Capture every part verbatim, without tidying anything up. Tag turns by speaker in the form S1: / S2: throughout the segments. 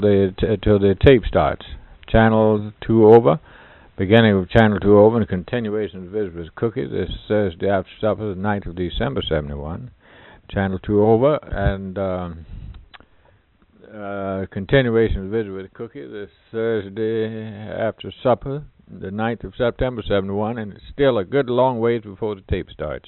S1: the t- till the tape starts. Channel two over, beginning of Channel two over, and continuation of Visitors Cookie this Thursday after supper, the ninth of December, seventy-one. Channel two over, and um, uh, continuation of Visit with Cookie this Thursday after supper, the ninth of September, seventy-one, and it's still a good long ways before the tape starts.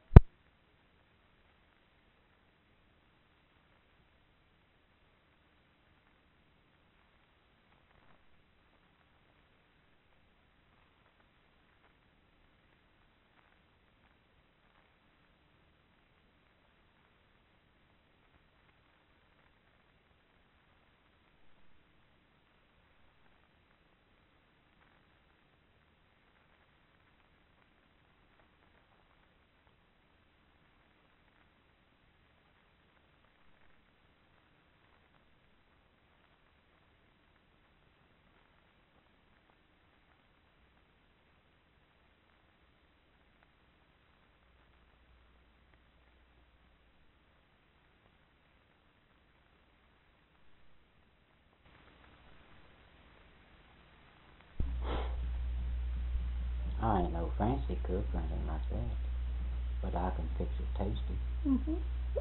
S2: I ain't no fancy cook or anything like that, but I can fix it tasty.
S3: Mm-hmm.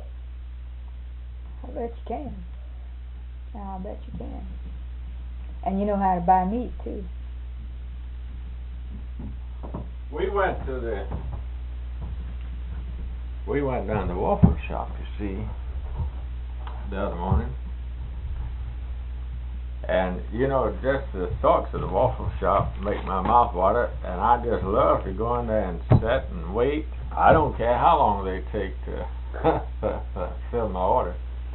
S3: I bet you can. I bet you can. And you know how to buy meat, too.
S1: We went to the... We went down to the waffle shop, you see, the other morning. And, you know, just the thoughts of the waffle shop make my mouth water, and I just love to go in there and sit and wait. I don't care how long they take to fill my order.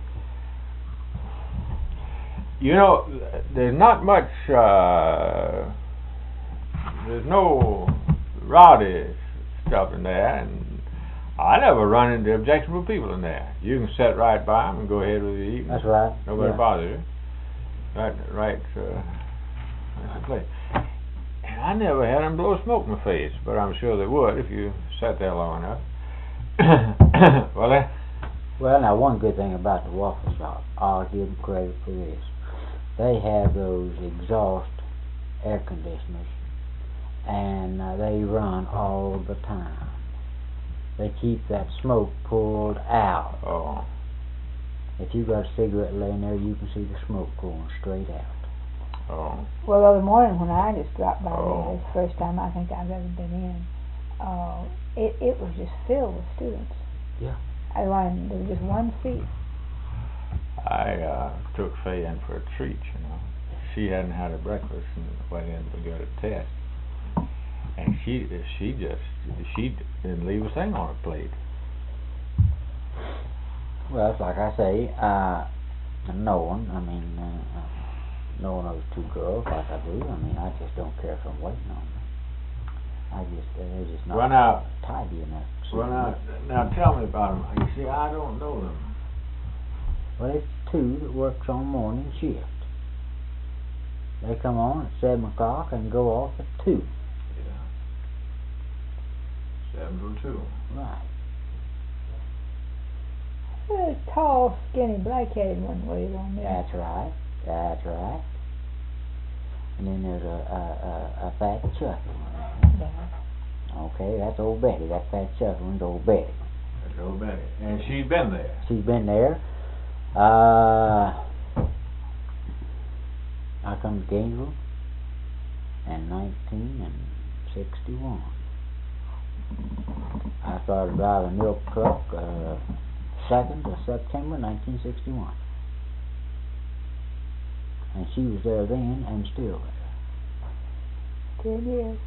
S1: You know, there's not much, uh, there's no rowdy stuff in there, and I never run into objectionable people in there. You can sit right by them and go ahead with your eating.
S2: That's right.
S1: Nobody
S2: yeah.
S1: bothers you. Right, right, uh, that's the place. And I never had them blow smoke in my face, but I'm sure they would if you sat there long enough. well, uh,
S2: well, now, one good thing about the waffle shop, I'll give them credit for this. They have those exhaust air conditioners, and uh, they run all the time. They keep that smoke pulled out.
S1: Oh.
S2: If you got a cigarette laying there, you can see the smoke going straight out.
S1: Oh.
S3: Well, the other morning when I just dropped by
S1: Oh.
S3: there, it's the first time I think I've ever been in, uh, it, it was just filled with students.
S2: Yeah.
S3: I ran, there was just one seat.
S1: I uh, took Faye in for a treat, you know. She hadn't had a breakfast and went in to get a test. And she she just, she didn't leave a thing on her plate.
S2: Well, it's like I say, uh, knowing, I mean, uh, knowing those two girls like I do, I mean, I just don't care if I'm waiting on them. I just, they're just not
S1: well, now,
S2: tidy enough.
S1: Well, now, now tell me about them. You see, I don't know them.
S2: Well, it's two that works on morning shift. They come on at seven o'clock and go off at two.
S1: Yeah. Seven to two.
S2: Right.
S3: A tall, skinny, black-headed one waited on there.
S2: That's right. That's right. And then there's a a, a, a fat chuffy one.
S3: Yeah.
S2: Okay, that's old Betty. That fat chuffy one's old Betty.
S1: That's old Betty. And she's been there.
S2: She's been there. Uh, I come to Gainesville in nineteen sixty-one. I started driving a milk truck uh, second of September nineteen sixty-one. And she was there then and still there.
S3: Ten years.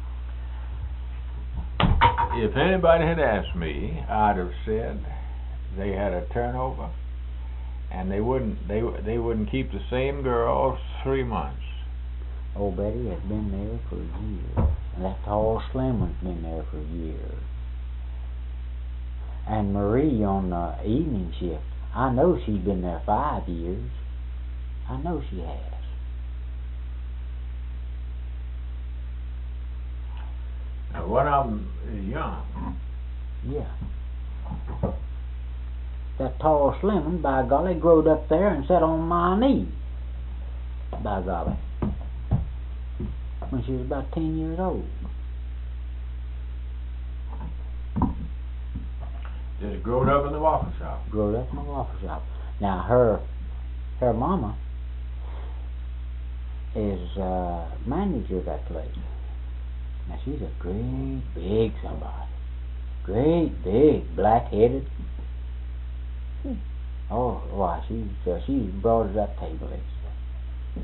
S1: If anybody had asked me, I'd have said they had a turnover, and they wouldn't they they wouldn't keep the same girl three months.
S2: Old Betty has been there for years, and that tall slim one's been there for years. And Marie on the evening shift, I know she's been there five years. I know she has.
S1: Now, one of them is young.
S2: Yeah. That tall slim one, by golly, growed up there and sat on my knee. by golly, when she was about ten years old.
S1: Just growed up in the waffle shop.
S2: Growed up in the waffle shop. Now her, her mama is uh, manager of that place. Now she's a great big somebody. Great big, black-headed.
S3: Hmm.
S2: Oh, why, she's, uh, she's broad as that table is.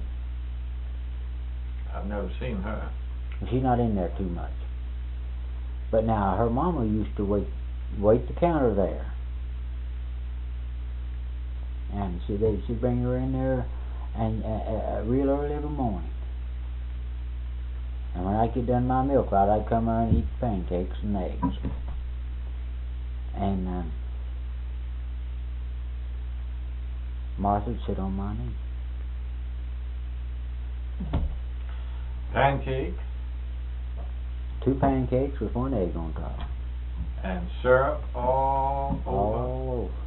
S1: I've never seen her.
S2: She's not in there too much. But now her mama used to wait wait the counter there. And she they she'd bring her in there and uh, uh, real early every morning. And when I get done my milk out, I'd come there and eat pancakes and eggs. And uh, Martha'd sit on my knee.
S1: Pancake
S2: Two pancakes with one egg on top.
S1: and syrup all over.
S2: All over it.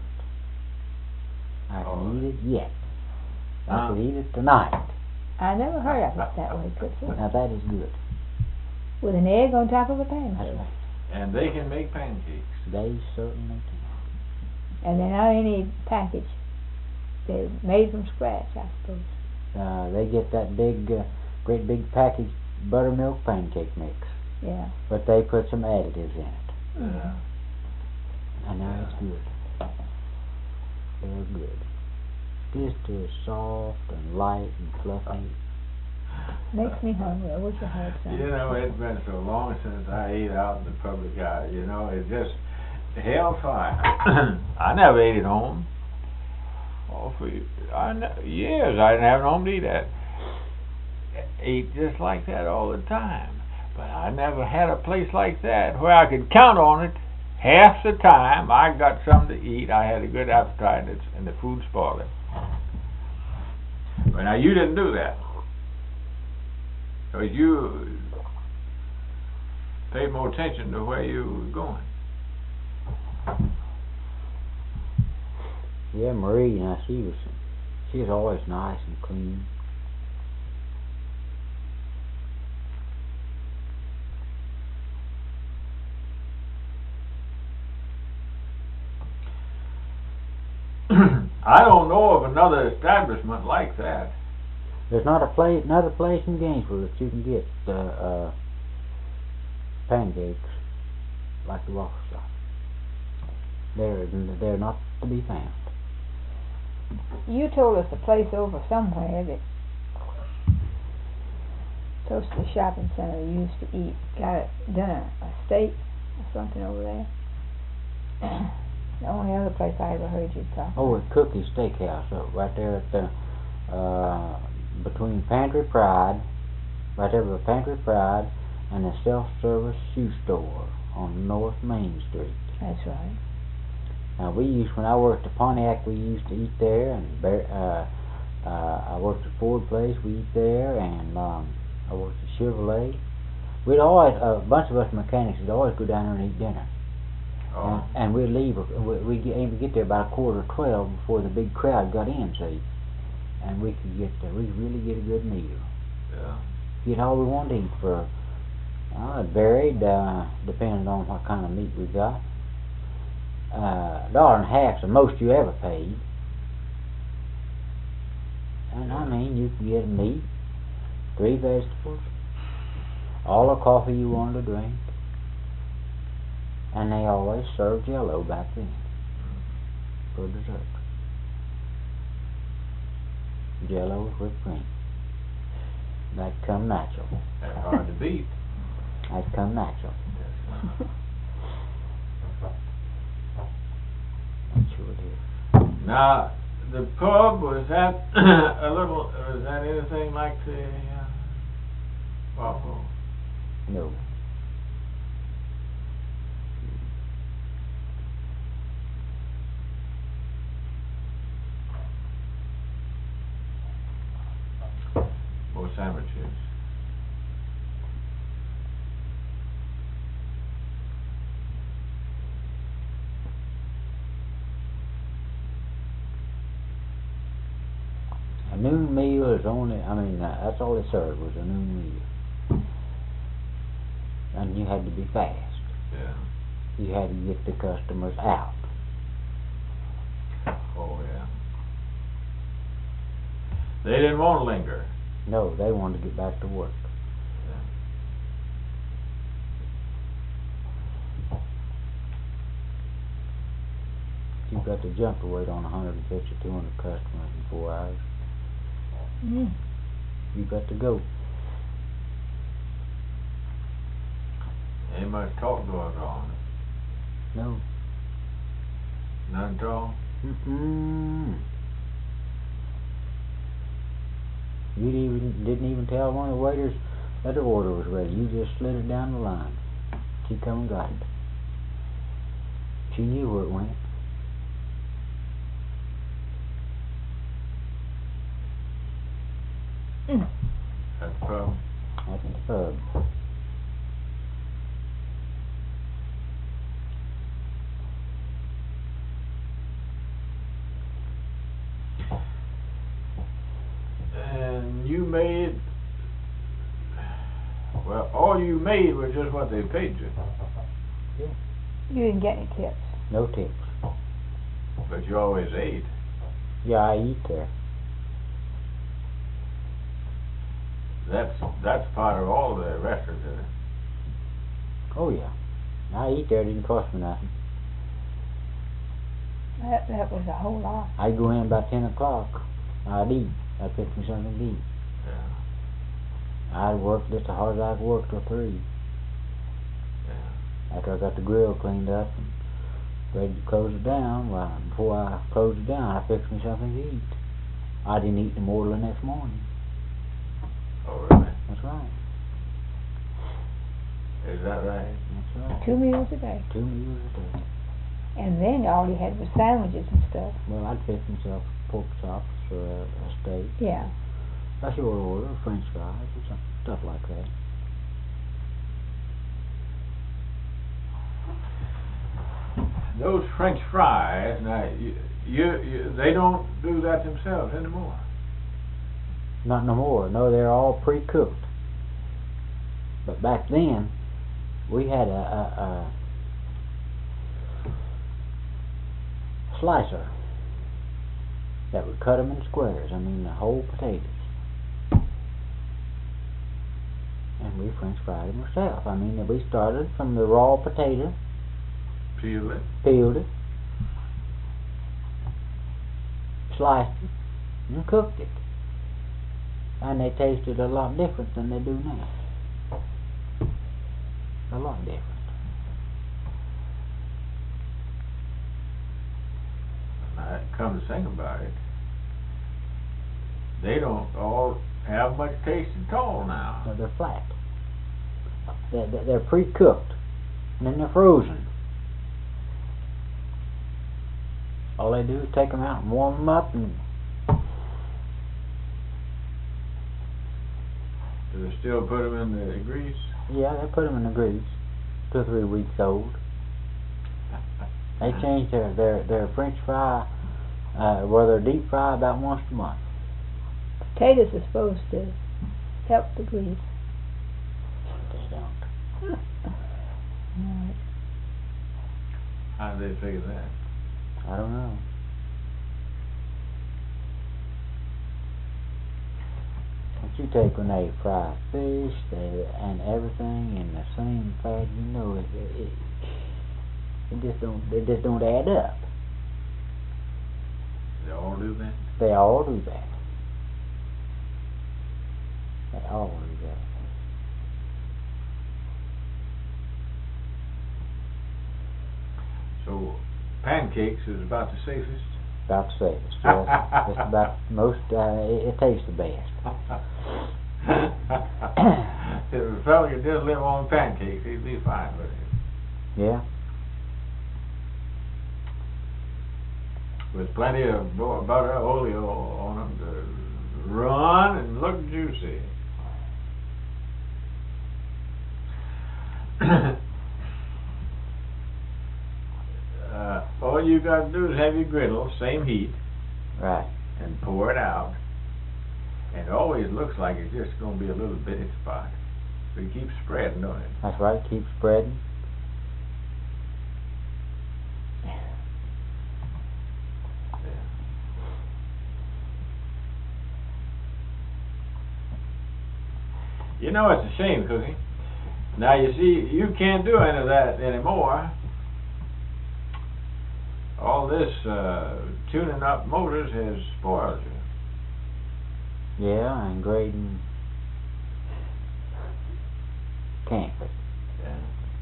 S2: I
S1: All
S2: can eat it yet. I
S1: Huh?
S2: could eat it tonight.
S3: I never heard of it that way, Tootsie.
S2: Now that is good.
S3: With an egg on top of a
S2: That's
S3: pancake.
S2: right.
S1: And they can make pancakes.
S2: They certainly can.
S3: And they're not any package. They're made from scratch, I suppose.
S2: Uh, they get that big, uh, great big packaged buttermilk pancake mix.
S3: Yeah.
S2: But they put some additives in it.
S1: Yeah.
S2: And now
S1: Yeah.
S2: it's good. They're good. Just as soft and light and fluffy.
S3: Makes me hungry. I wish I had some.
S1: You know, it's been so long since I ate out in the public eye. You know, it's just hellfire. I never ate at home. Oh, for I ne- years I didn't have no home to eat at. Ate just like that all the time. But I never had a place like that where I could count on it. Half the time I got something to eat, I had a good appetite, and, it's, and the food spoiled it. But now you didn't do that. Because you paid more attention to where you were going.
S2: Yeah, Marie, now she was, she was always nice and clean.
S1: I don't know of another establishment like that.
S2: There's not a place, another place in Gainesville that you can get uh, uh, pancakes like the waffle shop. They're they're not to be found.
S3: You told us a place over somewhere that close to the shopping center you used to eat. Got a dinner, a steak or something over there. The only other place I ever heard you talk.
S2: Oh, at Cookie's Steakhouse, uh, right there at the uh, between Pantry Pride, right there with Pantry Pride and the self-service shoe store on North Main Street.
S3: That's right.
S2: Now we used, when I worked at Pontiac, we used to eat there, and uh, uh, I worked at Ford Place, we eat there, and um, I worked at Chevrolet. We'd always, a bunch of us mechanics would always go down there and eat dinner.
S1: Oh.
S2: And, and we'd leave, we, we'd get, aim to get there about a quarter to twelve before the big crowd got in, see. And we could get, uh, we'd really get a good meal.
S1: Yeah.
S2: Get all we wanted to eat for, well, it varied, uh, depending on what kind of meat we got. Uh, a dollar and a half's the most you ever paid. And I mean, you can get a meat, three vegetables, all the coffee you wanted to drink. And they always served Jello back then for dessert. Jello with whipped cream. That come natural.
S1: That's hard to beat.
S2: That come natural. That sure did.
S1: Now, the pub, was that a little, was that anything like the uh, Waffle?
S2: No.
S1: Or sandwiches?
S2: A noon meal was only, I mean, uh, that's all it served was a noon meal. And you had to be fast.
S1: Yeah.
S2: You had to get the customers out.
S1: Oh, yeah. They didn't want to linger.
S2: No, they wanted to get back to work. You've got to jump to wait on one hundred fifty, two hundred customers in four hours.
S3: Mm.
S2: You've got to go.
S1: Ain't much talk going on.
S2: No.
S1: None at all?
S2: Mm-mm. You even didn't even tell one of the waiters that the order was ready. You just slid it down the line. She come and got it. She knew where it went.
S3: Mm.
S1: That's the problem.
S2: That's the pub.
S1: And you made, well, all you made was just what they paid you.
S2: Yeah.
S3: You didn't get any tips.
S2: No tips.
S1: But you always ate.
S2: Yeah, I eat there.
S1: That's that's part of all the restaurants, isn't it?
S2: Oh yeah. I eat there. It didn't cost me nothing.
S3: That that was a whole lot.
S2: I'd go in about ten o'clock. I'd eat. I'd pick me something to eat.
S1: Yeah.
S2: I'd work just as hard as I could work till three.
S1: Yeah.
S2: After I got the grill cleaned up and ready to close it down, well, before I closed it down, I fixed me something to eat. I didn't eat no more till the next morning.
S1: Oh, really?
S2: That's right.
S1: Is that right?
S2: That's right.
S3: Two meals a day.
S2: Two meals a day.
S3: And then all you had was sandwiches and stuff.
S2: Well, I'd fix myself pork chops or a, a steak.
S3: Yeah.
S2: That's your order, French fries or something, stuff like that.
S1: Those French fries, now, you, you, you, they don't do that themselves anymore.
S2: Not no more. No, they're all pre-cooked. But back then, we had a, a, a slicer that would cut them in squares. I mean, the whole potatoes. And we French fried them ourselves. I mean, we started from the raw potato,
S1: Peel it.
S2: peeled it, sliced it, and cooked it. And they tasted a lot different than they do now. A lot different.
S1: Now, come to think about it, they don't all have much taste at all now.
S2: No, they're flat. They're, they're, they're pre-cooked, and then they're frozen. All they do is take them out and warm them up, and
S1: Do they still put them in the grease?
S2: yeah, they put them in the grease. Two or three weeks old. They change their their their French fry, uh, well, they're deep fry about once a month.
S3: Potatoes are supposed to help the grease.
S2: They don't.
S3: Right.
S1: How do they figure that?
S2: I don't know. What you take when they fry fish they, and everything in the same fat, you know, it, it, it just don't it just don't add up.
S1: They all do that?
S2: They all do that. They all do that.
S1: So, pancakes is about the safest?
S2: About the safest. Yes. Just about most. Uh, it, it tastes the best.
S1: If a fella could just live on pancakes, he'd be fine with it.
S2: Yeah.
S1: With plenty of bu- butter, oleo on them to run and look juicy. uh, all you got to do is have your griddle, same heat,
S2: Right.
S1: and pour it out. And it always looks like it's just going to be a little bitty spot. But it keeps spreading, don't it?
S2: That's right, keep spreading.
S1: You know, it's a shame, Cookie. Now, you see, you can't do any of that anymore. All this uh, tuning up motors has spoiled you.
S2: Yeah, and grading campus.
S1: Yeah.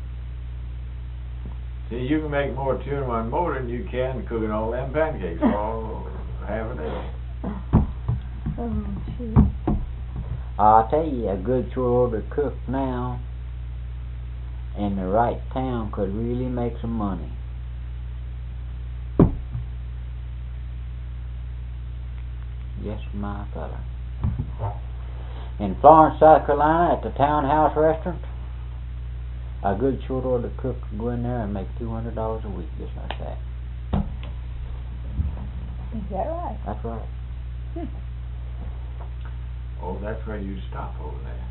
S1: See, you can make more tune one motor than you can cooking all them pancakes all half a day.
S3: Oh, shoot.
S2: I'll tell you, a good short order cook now in the right town could really make some money. Yes, my fella. In Florence, South Carolina, at the Townhouse Restaurant, a good short order cook could go in there and make two hundred dollars a week, just like that.
S3: Is that right?
S2: That's right.
S3: Hmm.
S1: Oh, that's where you stop over there.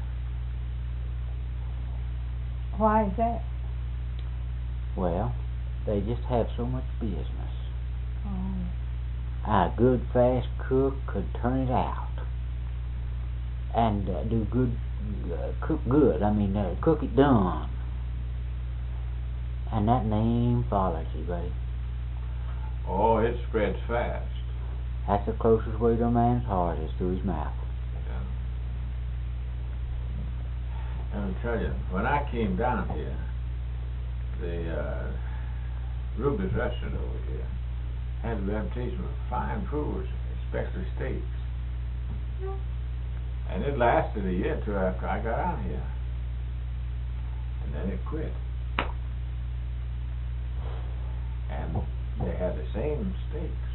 S3: Why is that?
S2: Well, they just have so much business.
S3: Oh.
S2: A good fast cook could turn it out and uh, do good, uh, cook good. I mean, uh, cook it done. And that name follows you, buddy.
S1: Oh, it spreads fast.
S2: That's the closest way to a man's heart is through his mouth.
S1: I'll tell you, when I came down here, the uh, Ruby's restaurant over here had a reputation for fine foods, especially steaks. And it lasted a year or two after I got out here. And then it quit. And they had the same steaks.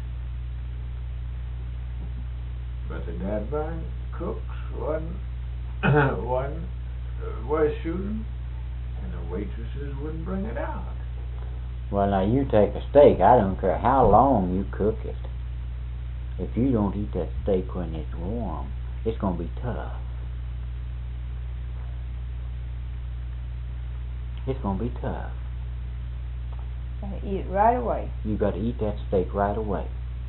S1: But the dadburn cooks wasn't, wasn't uh, worth shooting, and the waitresses wouldn't bring it out.
S2: Well, now you take a steak, I don't care how long you cook it. If you don't eat that steak when it's warm, it's going to be tough. It's going to be tough.
S3: Gotta eat it right away.
S2: You got to eat that steak right away.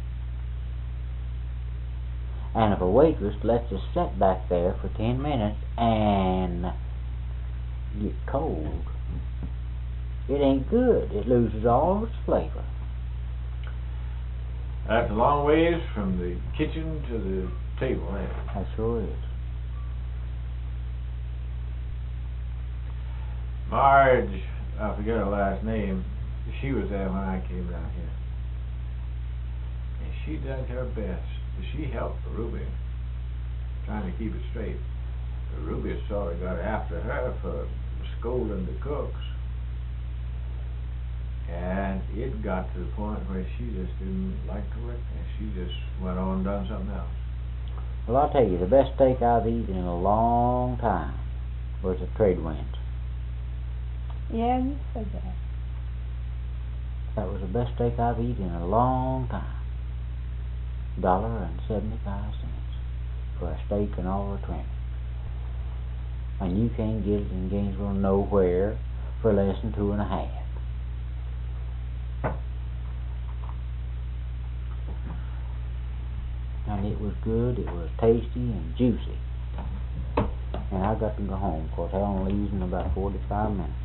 S2: And if a waitress lets it sit back there for ten minutes and get cold, it ain't good. It loses all its flavor.
S1: That's a long ways from the kitchen to the table, ain't it?
S2: That sure is.
S1: Marge, I forget her last name, she was there when I came down here. And she did her best. She helped Ruby, trying to keep it straight. But Ruby sort of got after her for scolding the cooks. And it got to the point where she just didn't like to work, and she just went on and done something else.
S2: Well, I'll tell you, the best steak I've eaten in a long time was a Trade Winds.
S3: Yeah, you said that.
S2: That was the best steak I've eaten in a long time. Dollar and seventy-five cents for a steak and all the trim. And you can't get it in Gainesville nowhere for less than two and a half. And it was good, it was tasty and juicy. And I got to go home, of course. I only leave in about forty-five minutes.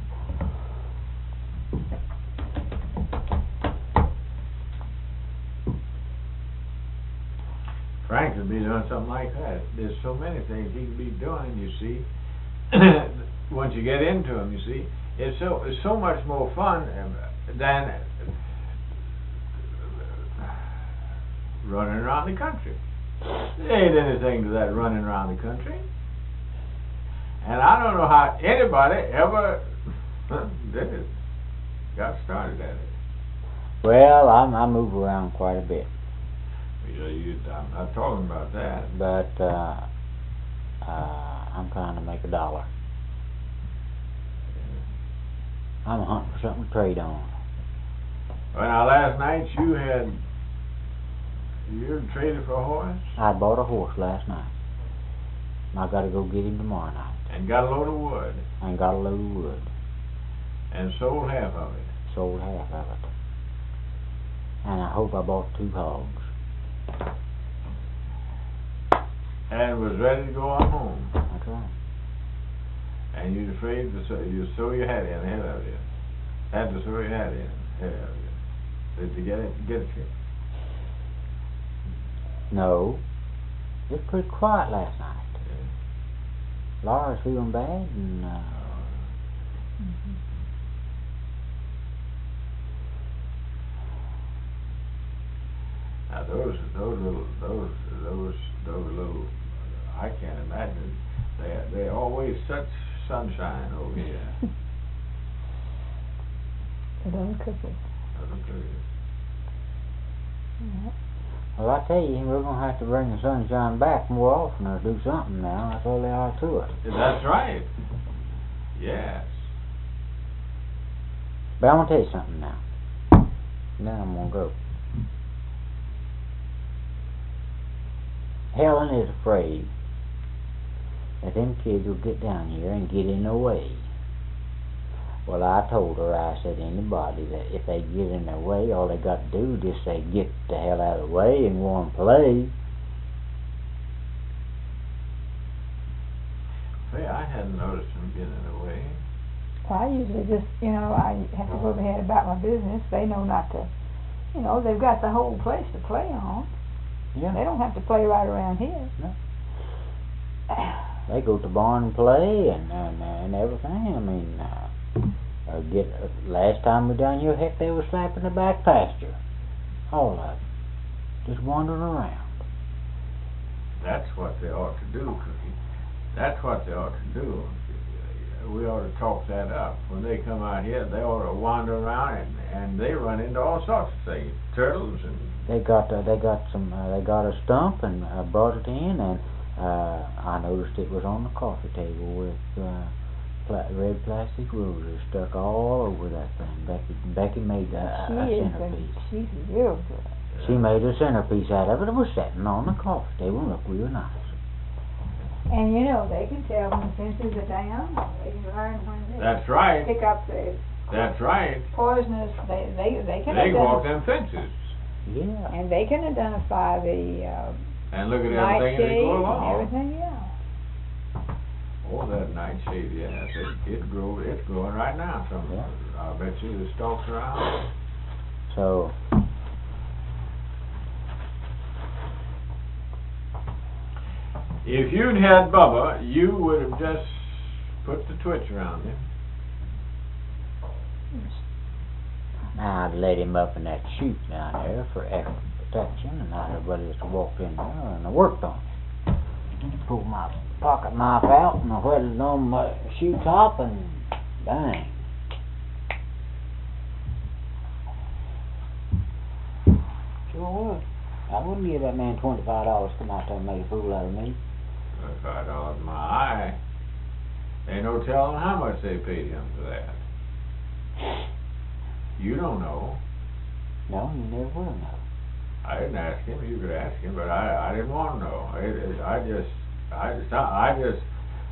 S1: Frank could be doing something like that. There's so many things he could be doing, you see. Once you get into them, you see, it's so it's so much more fun than running around the country. There ain't anything to that running around the country. And I don't know how anybody ever did it, got started at it.
S2: Well, I'm, I move around quite a bit.
S1: You know, you, I'm not talking about that.
S2: But uh, uh, I'm trying to make a dollar. I'm hunting for something to trade on.
S1: Well, now last night you had You traded for a horse?
S2: I bought a horse last night. I got to go get him tomorrow night.
S1: And got a load of wood?
S2: And got a load of wood.
S1: And sold half of it?
S2: Sold half of it. And I hope I bought two hogs.
S1: And was ready to go on home?
S2: That's right.
S1: And you're afraid to sow, you sow your hat in ahead of you. Had to sow your hat in ahead of you. Did you get it? Get it?
S2: No. It was pretty quiet last night.
S1: Yeah.
S2: Laura's feeling bad, and uh,
S3: Mm-hmm.
S1: Now those, those little, those, those, those little, I can't imagine. They, they always such sunshine over here.
S3: The little cookies.
S1: Little cookies.
S3: Yeah.
S2: well, I tell you, we're going to have to bring the sunshine back more often or do something now. That's all there are to it.
S1: That's right. Yes.
S2: But I'm going to tell you something now. And then I'm going to go. Helen is afraid that them kids will get down here and get in the way. Well, I told her, I said, anybody that if they get in their way, all they got to do is just say, get the hell out of the way and go and play.
S1: Hey, I hadn't noticed them getting in the way.
S3: Well, I usually just, you know, I have to go ahead about my business. They know not to, you know, they've got the whole place to play on.
S2: Yeah.
S3: They don't have to play right around here.
S2: No. They go to the barn and play and and, and everything. I mean, uh, uh, get uh, last time we down here, heck, they were slapping the back pasture. All of them. Just wandering around.
S1: That's what they ought to do, Cookie. That's what they ought to do. We ought to talk that up. When they come out here, they ought to wander around and, and they run into all sorts of things. Turtles and...
S2: They got uh, they got some uh, they got a stump and uh, brought it in, and uh, I noticed it was on the coffee table with uh, pla red plastic roses stuck all over that thing. Becky Becky made a, a, a
S3: She is
S2: centerpiece.
S3: a, she's real good.
S2: She made a centerpiece out of it. It was sitting on the coffee table and looked real nice.
S3: And you know, they can tell when the fences are down. They can learn when they
S1: That's right.
S3: pick up the
S1: That's right.
S3: poisonous. They they they can
S1: They walk
S3: identify,
S1: them fences.
S2: Yeah.
S3: and they can identify the uh,
S1: And look at everything as they
S3: nightshade
S1: go
S3: and
S1: along.
S3: everything. Yeah.
S1: Oh, that nightshade, yes. It, it grow, it's growing right now. Some,
S2: Yeah.
S1: I bet you the stalks are out.
S2: So
S1: If you'd had Bubba, you would have just put the twitch around him.
S2: I'd let him up in that chute down there for extra protection, and I'd have just walked in there and I worked on it. Pulled my pocket knife out and I whetted it on my shoe top and bang. Sure would. I wouldn't give that man twenty-five dollars to come out there and make a fool out of me.
S1: Twenty-five dollars in my eye. Ain't no telling how much they paid him for that. You don't know.
S2: No, you never will know.
S1: I didn't ask him. You could ask him, but I I didn't want to know. It, it, I just I just I just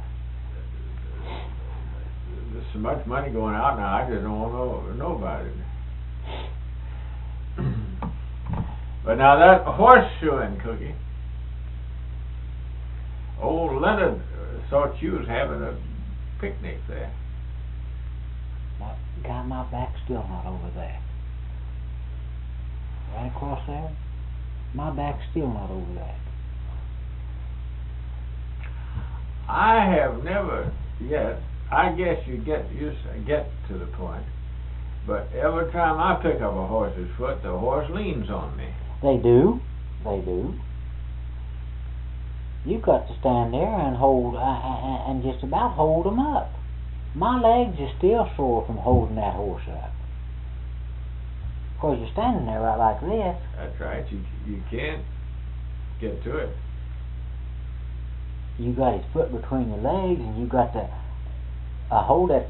S1: there's so much money going out now. I just don't want to know, know about it. But now that horseshoeing, Cookie. Old Leonard uh, thought you was having a picnic there.
S2: Now, guy, my back's still not over there. Right across there, my back's still not over there.
S1: I have never yet. I guess you get you s- get to the point. But every time I pick up a horse's foot, the horse leans on me.
S2: They do. They do. You've got to stand there and hold, uh, uh, and just about hold 'em up. My legs are still sore from holding that horse up. Of course, you're standing there right like this.
S1: That's right. You you can't get to it.
S2: You got his foot between your legs, and you got to uh, hold that foot up there. You got to work with it this way.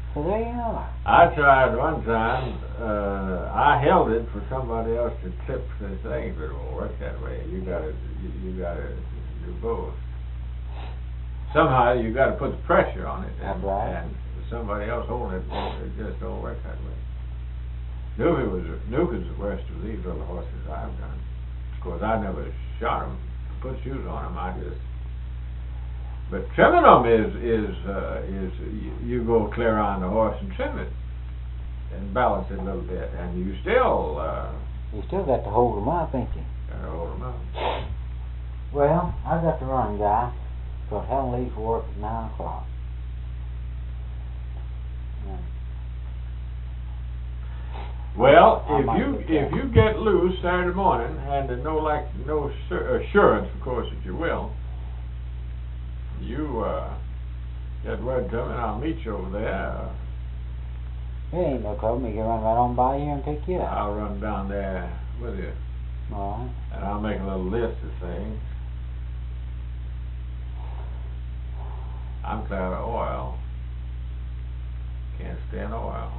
S2: So there you are.
S1: I tried one time. Uh, I held it for somebody else to clip the thing, but it won't work that way. You gotta, you, you gotta do both. Somehow you gotta put the pressure on it, and,
S2: That's right.
S1: and somebody else holding it, it just don't work that way. Nuka was Nuka's the worst of these little horses I've done. Of course, I never shot them, put shoes on them. I just. But trimming them is is uh, is you, you go clear on the horse and trim it, and balance it a little bit, and you still. Uh,
S2: You still got to hold them up, ain't you?
S1: gotta hold them up.
S2: Well, I got to run, guy, because Helen leaves for work at nine o'clock. Yeah.
S1: Well,
S2: I
S1: if
S2: might
S1: you
S2: get
S1: if
S2: that.
S1: you get loose Saturday morning, and there's no like no assur- assurance, of course, that you will, you uh, get word to me, and I'll meet you over there.
S2: It ain't no trouble. We can run right on by here and pick you up.
S1: I'll run down there with you,
S2: All right.
S1: and I'll make a little list of things. I'm clear out of oil. Can't stand oil.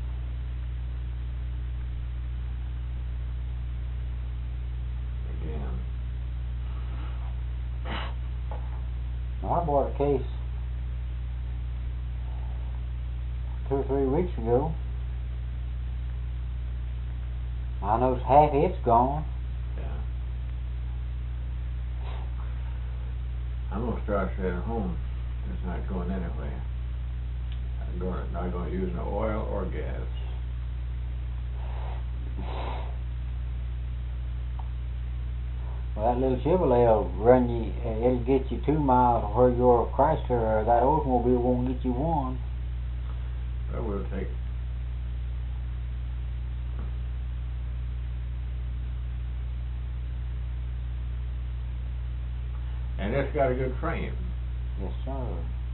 S1: Again.
S2: Now, I bought a case two or three weeks ago. I know half it's gone.
S1: Yeah. I'm gonna start staying at home. It's not going anywhere. I'm going not going to use no oil or gas.
S2: Well, that little Chevrolet will run you, uh, it'll get you two miles to where your Chrysler or that Oldsmobile won't get you one.
S1: Well, we'll take it. And it's got a good frame.
S2: Yes, sir.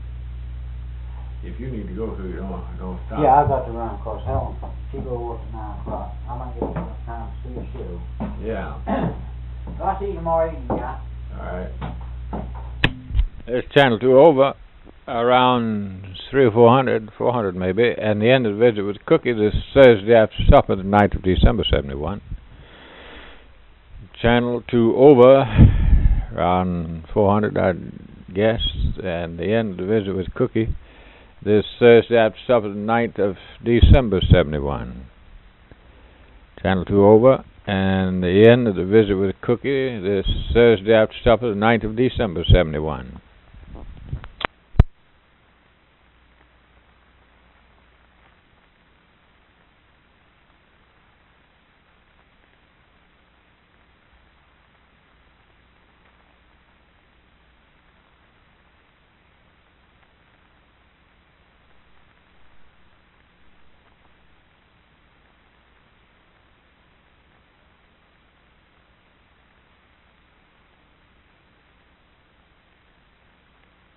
S1: If you need to go through, you don't, don't stop.
S2: Yeah, I've got to run, because Helen, she go to work at nine o'clock. I might get enough time to see a show.
S1: Yeah.
S2: I'll see you tomorrow evening, guy.
S1: All right. It's channel two over, around three or four hundred, four hundred maybe, and the end of the visit with Cookie this Thursday after supper, the ninth of December, seventy-one. Channel two over, around four hundred, I'd guess, and the end of the visit with Cookie this Thursday after supper, the ninth of December, seventy-one. Channel two over, and the end of the visit with Cookie this Thursday after supper, the ninth of December, seventy-one.